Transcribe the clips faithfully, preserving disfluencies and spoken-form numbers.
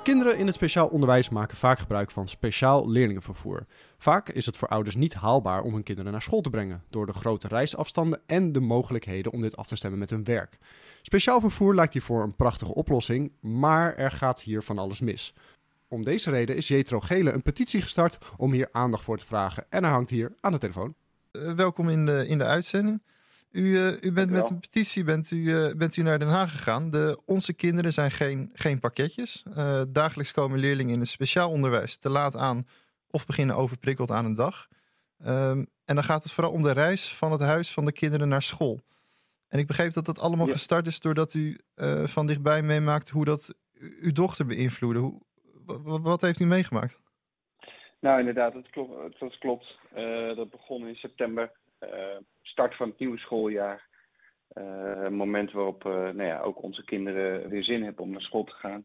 Kinderen in het speciaal onderwijs maken vaak gebruik van speciaal leerlingenvervoer. Vaak is het voor ouders niet haalbaar om hun kinderen naar school te brengen, door de grote reisafstanden en de mogelijkheden om dit af te stemmen met hun werk. Speciaal vervoer lijkt hiervoor een prachtige oplossing, maar er gaat hier van alles mis. Om deze reden is Jetro Gele een petitie gestart om hier aandacht voor te vragen en hij hangt hier aan de telefoon. Uh, welkom in de, in de uitzending. U, uh, u bent met een petitie bent u, uh, bent u naar Den Haag gegaan. De, onze kinderen zijn geen, geen pakketjes. Uh, dagelijks komen leerlingen in het speciaal onderwijs te laat aan of beginnen overprikkeld aan een dag. Um, en dan gaat het vooral om de reis van het huis van de kinderen naar school. En ik begreep dat dat allemaal ja. gestart is doordat u uh, van dichtbij meemaakt hoe dat u, uw dochter beïnvloedde. Hoe, w- wat heeft u meegemaakt? Nou, inderdaad, dat klopt. Dat, klopt. Uh, dat begon in september. Uh, start van het nieuwe schooljaar. Uh, een moment waarop uh, nou ja, ook onze kinderen weer zin hebben om naar school te gaan.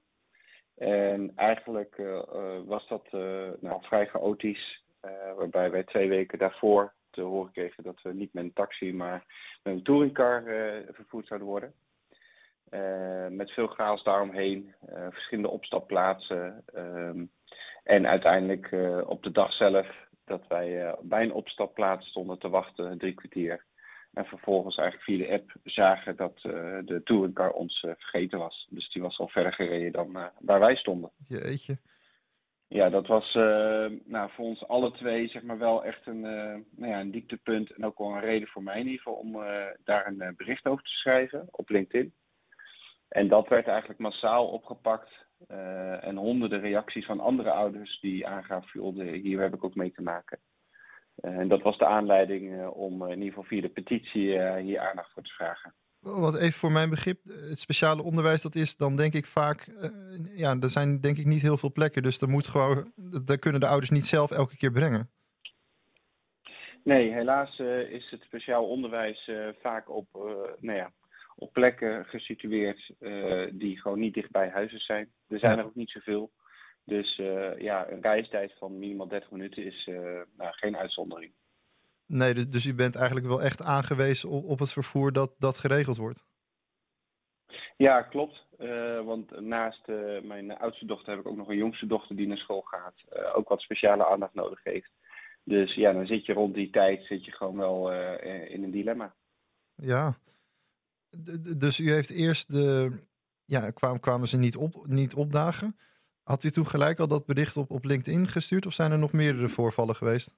En eigenlijk uh, uh, was dat uh, nou, vrij chaotisch. Uh, waarbij wij twee weken daarvoor te horen kregen dat we niet met een taxi, maar met een touringcar uh, vervoerd zouden worden. Uh, met veel chaos daaromheen. Uh, verschillende opstapplaatsen. Um, en uiteindelijk uh, op de dag zelf dat wij uh, bij een opstapplaats stonden te wachten, drie kwartier. En vervolgens eigenlijk via de app zagen dat uh, de touringcar ons uh, vergeten was. Dus die was al verder gereden dan uh, waar wij stonden. Jeetje. Ja, dat was uh, nou, voor ons alle twee zeg maar wel echt een, uh, nou ja, een dieptepunt. En ook wel een reden voor mij in ieder geval om uh, daar een uh, bericht over te schrijven op LinkedIn. En dat werd eigenlijk massaal opgepakt. Uh, en honderden reacties van andere ouders die aangaven, joh, hier heb ik ook mee te maken. Uh, en dat was de aanleiding uh, om uh, in ieder geval via de petitie uh, hier aandacht voor te vragen. Wat even voor mijn begrip, het speciale onderwijs, dat is dan denk ik vaak, uh, ja, er zijn denk ik niet heel veel plekken. Dus dat moet gewoon, dat kunnen de ouders niet zelf elke keer brengen. Nee, helaas uh, is het speciaal onderwijs uh, vaak op, uh, nou ja, op plekken gesitueerd uh, die gewoon niet dichtbij huizen zijn. Er zijn ja. er ook niet zoveel. Dus uh, ja, een reistijd van minimaal dertig minuten is uh, nou, geen uitzondering. Nee, dus, dus u bent eigenlijk wel echt aangewezen op, op het vervoer dat, dat geregeld wordt? Ja, klopt. Uh, want naast uh, mijn oudste dochter heb ik ook nog een jongste dochter die naar school gaat. Uh, ook wat speciale aandacht nodig heeft. Dus ja, dan zit je rond die tijd zit je gewoon wel uh, in een dilemma. Ja, D- dus u heeft eerst de... Ja, kwamen, kwamen ze niet, op, niet opdagen. Had u toen gelijk al dat bericht op, op LinkedIn gestuurd of zijn er nog meerdere voorvallen geweest?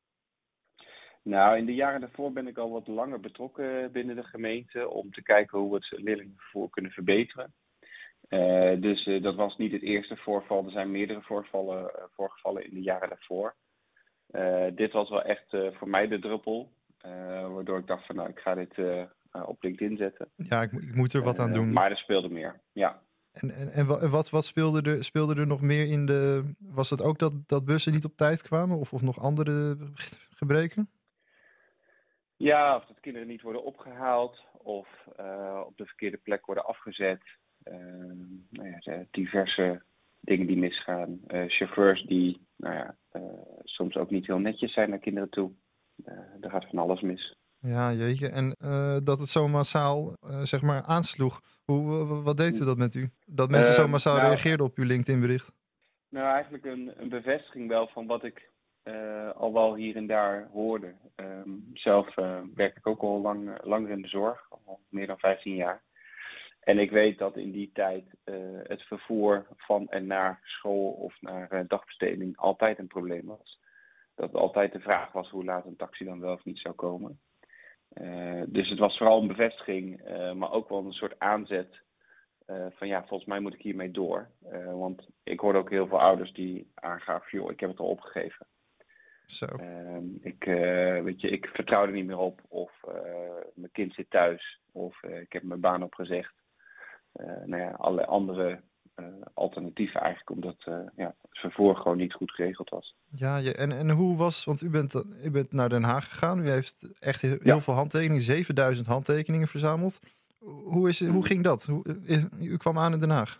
Nou, in de jaren daarvoor ben ik al wat langer betrokken binnen de gemeente om te kijken hoe we het leerlingenvervoer kunnen verbeteren. Uh, dus uh, dat was niet het eerste voorval. Er zijn meerdere voorvallen uh, voorgevallen in de jaren daarvoor. Uh, dit was wel echt uh, voor mij de druppel. Uh, waardoor ik dacht van nou, ik ga dit uh, uh, op LinkedIn zetten. Ja, ik, ik moet er wat aan doen. Uh, maar er speelde meer, ja. En, en, en wat, wat speelde, er, speelde er nog meer in de... Was het ook dat, dat bussen niet op tijd kwamen of, of nog andere gebreken? Ja, of dat kinderen niet worden opgehaald of uh, op de verkeerde plek worden afgezet. Uh, nou ja, diverse dingen die misgaan. Uh, chauffeurs die nou ja, uh, soms ook niet heel netjes zijn naar kinderen toe. Uh, er gaat van alles mis. Ja, jeetje. En uh, dat het zo massaal uh, zeg maar aansloeg. Hoe, uh, wat deed u dat met u? Dat mensen uh, zo massaal nou, reageerden op uw LinkedIn-bericht? Nou, eigenlijk een, een bevestiging wel van wat ik uh, al wel hier en daar hoorde. Um, zelf uh, werk ik ook al lang, langer in de zorg, al meer dan vijftien jaar. En ik weet dat in die tijd uh, het vervoer van en naar school of naar uh, dagbesteding altijd een probleem was. Dat het altijd de vraag was hoe laat een taxi dan wel of niet zou komen. Uh, dus het was vooral een bevestiging, uh, maar ook wel een soort aanzet uh, van ja, volgens mij moet ik hiermee door. Uh, want ik hoorde ook heel veel ouders die aangaven, joh, ik heb het al opgegeven. Zo. Uh, ik, uh, weet je, ik vertrouw er niet meer op of uh, mijn kind zit thuis of uh, ik heb mijn baan opgezegd. Uh, nou ja, alle andere uh, alternatieven eigenlijk, omdat uh, ja, het vervoer gewoon niet goed geregeld was. Ja, ja en, en hoe was, want u bent, u bent naar Den Haag gegaan, u heeft echt heel ja. veel handtekeningen, zevenduizend handtekeningen verzameld. Hoe, is, hoe ging dat? Hoe, u kwam aan in Den Haag.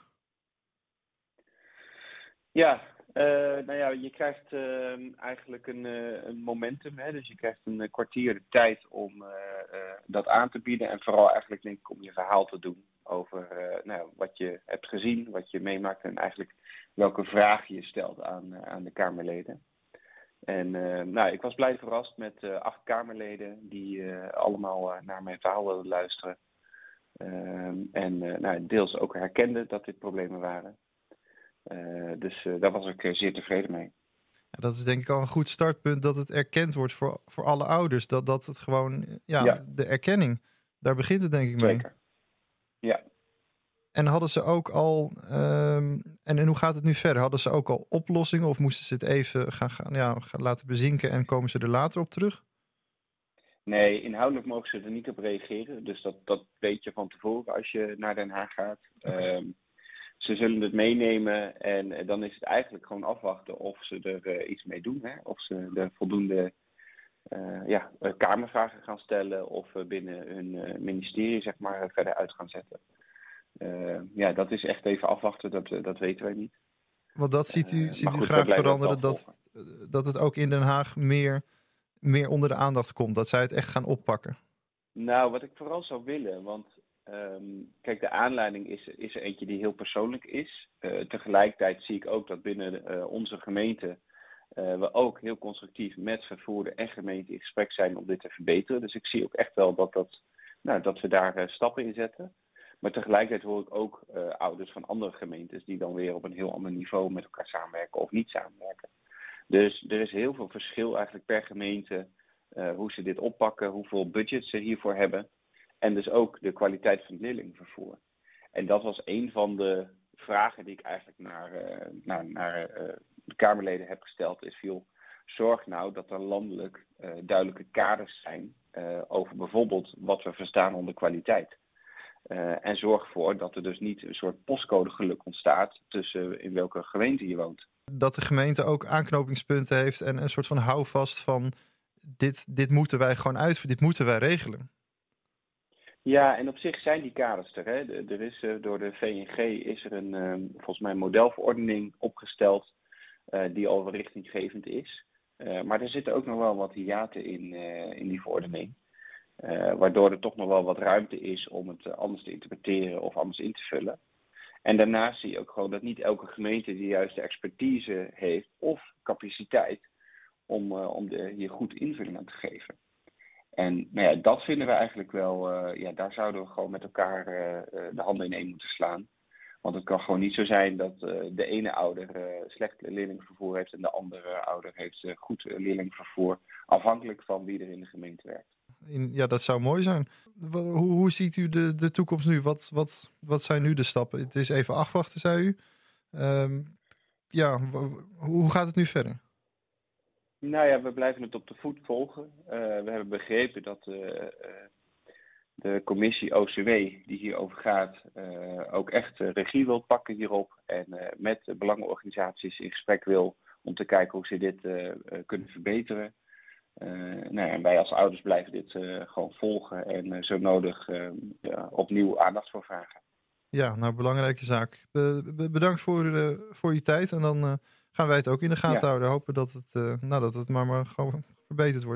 Ja, uh, nou ja, je krijgt uh, eigenlijk een, uh, een momentum, hè? Dus je krijgt een uh, kwartier de tijd om uh, uh, dat aan te bieden en vooral eigenlijk denk ik om je verhaal te doen. over uh, nou, wat je hebt gezien, wat je meemaakt en eigenlijk welke vragen je stelt aan, uh, aan de Kamerleden. En uh, nou, ik was blij verrast met uh, acht Kamerleden die uh, allemaal uh, naar mijn verhaal wilden luisteren. Uh, en uh, nou, deels ook herkenden dat dit problemen waren. Uh, dus uh, daar was ik uh, zeer tevreden mee. Ja, dat is denk ik al een goed startpunt dat het erkend wordt voor, voor alle ouders. Dat, dat het gewoon, ja, ja, de erkenning, daar begint het denk ik mee. Zeker. Ja. En hadden ze ook al, um, en, en hoe gaat het nu verder? Hadden ze ook al oplossingen of moesten ze het even gaan, gaan, ja, gaan laten bezinken en komen ze er later op terug? Nee, inhoudelijk mogen ze er niet op reageren. Dus dat, dat weet je van tevoren als je naar Den Haag gaat. Okay. Um, ze zullen het meenemen en uh, dan is het eigenlijk gewoon afwachten of ze er uh, iets mee doen. Hè? Of ze er voldoende uh, ja, uh, kamervragen gaan stellen of uh, binnen hun uh, ministerie zeg maar, verder uit gaan zetten. Uh, ja, dat is echt even afwachten, dat, uh, dat weten wij niet. Want dat ziet u, uh, ziet goed, u graag veranderen, dat, dat het ook in Den Haag meer, meer onder de aandacht komt. Dat zij het echt gaan oppakken. Nou, wat ik vooral zou willen, want um, kijk, de aanleiding is, is er eentje die heel persoonlijk is. Uh, tegelijkertijd zie ik ook dat binnen uh, onze gemeente uh, we ook heel constructief met vervoerder en gemeente in gesprek zijn om dit te verbeteren. Dus ik zie ook echt wel dat, dat, nou, dat we daar uh, stappen in zetten. Maar tegelijkertijd hoor ik ook uh, ouders van andere gemeentes die dan weer op een heel ander niveau met elkaar samenwerken of niet samenwerken. Dus er is heel veel verschil eigenlijk per gemeente uh, hoe ze dit oppakken, hoeveel budget ze hiervoor hebben. En dus ook de kwaliteit van het leerlingenvervoer. En dat was een van de vragen die ik eigenlijk naar, uh, naar, naar uh, de Kamerleden heb gesteld. Is veel zorg nou dat er landelijk uh, duidelijke kaders zijn uh, over bijvoorbeeld wat we verstaan onder kwaliteit. Uh, en zorg ervoor dat er dus niet een soort postcodegeluk ontstaat tussen in welke gemeente je woont. Dat de gemeente ook aanknopingspunten heeft en een soort van houvast van dit, dit moeten wij gewoon uitvoeren, dit moeten wij regelen. Ja, en op zich zijn die kaders er. Hè. Er is uh, door de V N G is er een uh, volgens mij een modelverordening opgesteld uh, die al richtinggevend is. Uh, maar er zitten ook nog wel wat hiaten in, uh, in die verordening. Uh, waardoor er toch nog wel wat ruimte is om het uh, anders te interpreteren of anders in te vullen. En daarnaast zie je ook gewoon dat niet elke gemeente de juiste expertise heeft of capaciteit om, uh, om de, hier goed invulling aan te geven. En nou ja, dat vinden we eigenlijk wel, uh, ja, daar zouden we gewoon met elkaar uh, de handen ineen moeten slaan. Want het kan gewoon niet zo zijn dat uh, de ene ouder uh, slecht leerlingenvervoer heeft en de andere ouder heeft uh, goed leerlingenvervoer, afhankelijk van wie er in de gemeente werkt. Ja, dat zou mooi zijn. Hoe, hoe ziet u de, de toekomst nu? Wat, wat, wat zijn nu de stappen? Het is even afwachten, zei u. Um, ja, hoe gaat het nu verder? Nou ja, we blijven het op de voet volgen. Uh, we hebben begrepen dat uh, uh, de commissie O C W, die hierover gaat, uh, ook echt uh, regie wil pakken hierop. En uh, met de belangenorganisaties in gesprek wil om te kijken hoe ze dit uh, uh, kunnen verbeteren. Uh, nou, en wij als ouders blijven dit uh, gewoon volgen en uh, zo nodig uh, ja, opnieuw aandacht voor vragen. Ja, nou, belangrijke zaak. Be- be- bedankt voor, uh, voor je tijd en dan uh, gaan wij het ook in de gaten ja. houden. Hopen dat het, uh, nou, dat het maar, maar gewoon verbeterd wordt.